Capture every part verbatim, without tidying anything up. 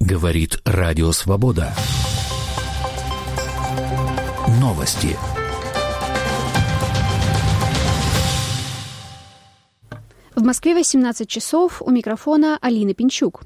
Говорит Радио Свобода. Новости. В Москве восемнадцать часов. У микрофона Алина Пинчук.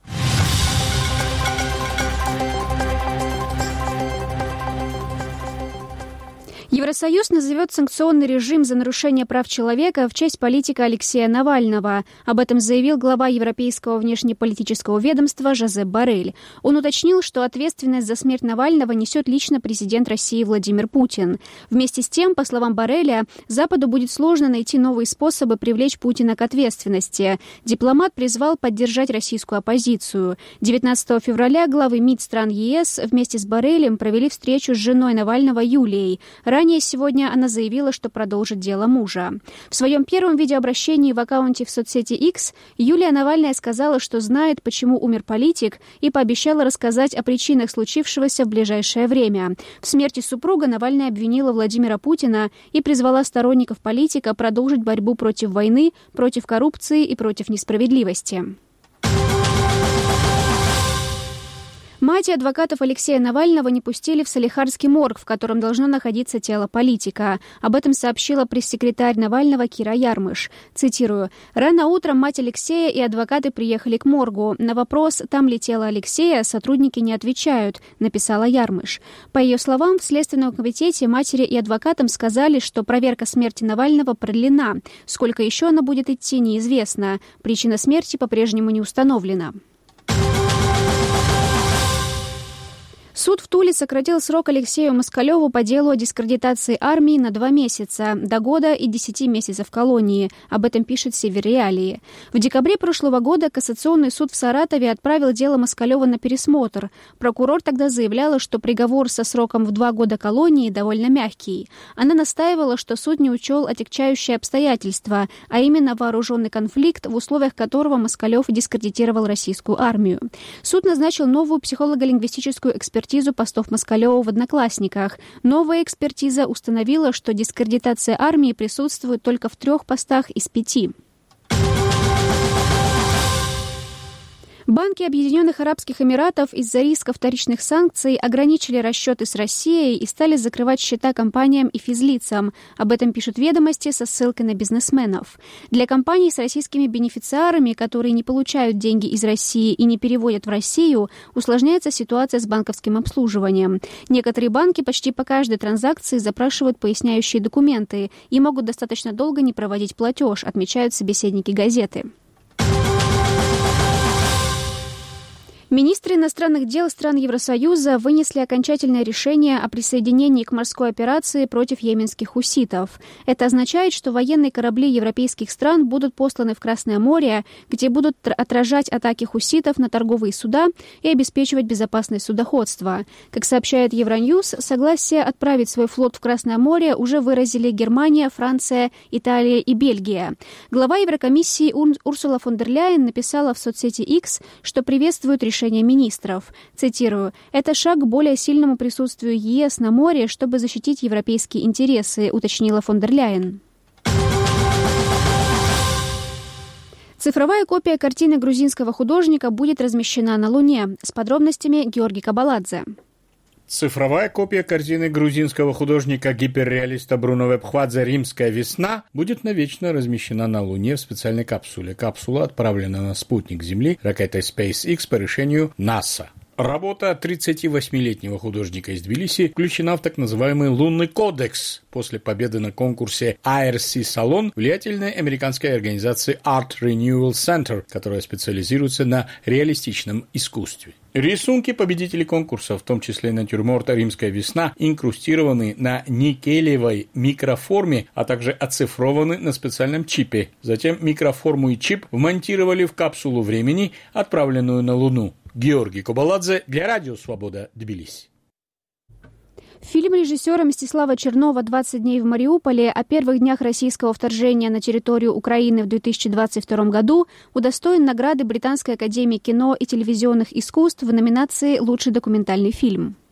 Евросоюз назовет санкционный режим за нарушение прав человека в честь политика Алексея Навального. Об этом заявил глава Европейского внешнеполитического ведомства Жозеп Боррель. Он уточнил, что ответственность за смерть Навального несет лично президент России Владимир Путин. Вместе с тем, по словам Борреля, Западу будет сложно найти новые способы привлечь Путина к ответственности. Дипломат призвал поддержать российскую оппозицию. девятнадцатого февраля главы МИД стран ЕС вместе с Боррелем провели встречу с женой Навального Юлией. Ранее сегодня она заявила, что продолжит дело мужа. В своем первом видеообращении в аккаунте в соцсети X Юлия Навальная сказала, что знает, почему умер политик, и пообещала рассказать о причинах случившегося в ближайшее время. В смерти супруга Навальная обвинила Владимира Путина и призвала сторонников политика продолжить борьбу против войны, против коррупции и против несправедливости. Мать и адвокатов Алексея Навального не пустили в Салихардский морг, в котором должно находиться тело политика. Об этом сообщила пресс-секретарь Навального Кира Ярмыш. Цитирую. «Рано утром мать Алексея и адвокаты приехали к моргу. На вопрос, там ли тело Алексея, сотрудники не отвечают», написала Ярмыш. По ее словам, в Следственном комитете матери и адвокатам сказали, что проверка смерти Навального продлена. Сколько еще она будет идти, неизвестно. Причина смерти по-прежнему не установлена. Суд в Туле сократил срок Алексею Москалеву по делу о дискредитации армии на два месяца, до года и десяти месяцев колонии. Об этом пишет Север Реалии. В декабре прошлого года Кассационный суд в Саратове отправил дело Москалева на пересмотр. Прокурор тогда заявляла, что приговор со сроком в два года колонии довольно мягкий. Она настаивала, что суд не учел отягчающие обстоятельства, а именно вооруженный конфликт, в условиях которого Москалев дискредитировал российскую армию. Суд назначил новую психолого-лингвистическую экспертизу постов Москалева в «Одноклассниках». Новая экспертиза установила, что дискредитация армии присутствует только в трех постах из пяти. Банки Объединенных Арабских Эмиратов из-за риска вторичных санкций ограничили расчеты с Россией и стали закрывать счета компаниям и физлицам. Об этом пишут «Ведомости» со ссылкой на бизнесменов. Для компаний с российскими бенефициарами, которые не получают деньги из России и не переводят в Россию, усложняется ситуация с банковским обслуживанием. Некоторые банки почти по каждой транзакции запрашивают поясняющие документы и могут достаточно долго не проводить платеж, отмечают собеседники газеты. Министры иностранных дел стран Евросоюза вынесли окончательное решение о присоединении к морской операции против йеменских хуситов. Это означает, что военные корабли европейских стран будут посланы в Красное море, где будут отражать атаки хуситов на торговые суда и обеспечивать безопасное судоходство. Как сообщает Евроньюз, согласие отправить свой флот в Красное море уже выразили Германия, Франция, Италия и Бельгия. Глава Еврокомиссии Урсула фон дер Ляйен написала в соцсети X, что приветствует решение решение министров. Цитирую. «Это шаг к более сильному присутствию ЕС на море, чтобы защитить европейские интересы», уточнила фон дер Ляйен. Цифровая копия картины грузинского художника будет размещена на Луне. С подробностями Георгий Кабаладзе. Цифровая копия картины грузинского художника-гиперреалиста Бруно Вебхвадзе «Римская весна» будет навечно размещена на Луне в специальной капсуле. Капсула отправлена на спутник Земли ракетой SpaceX по решению НАСА. Работа тридцативосьмилетнего художника из Тбилиси включена в так называемый «Лунный кодекс» после победы на конкурсе ай ар си Salon влиятельной американской организации Art Renewal Center, которая специализируется на реалистичном искусстве. Рисунки победителей конкурса, в том числе натюрморт «Римская весна», инкрустированы на никелевой микроформе, а также оцифрованы на специальном чипе. Затем микроформу и чип вмонтировали в капсулу времени, отправленную на Луну. Георгий Кабаладзе для Радио Свобода, Тбилиси. Фильм режиссера Мстислава Чернова «двадцать дней в Мариуполе» о первых днях российского вторжения на территорию Украины в две тысячи двадцать втором году удостоен награды Британской академии кино и телевизионных искусств в номинации «Лучший документальный фильм».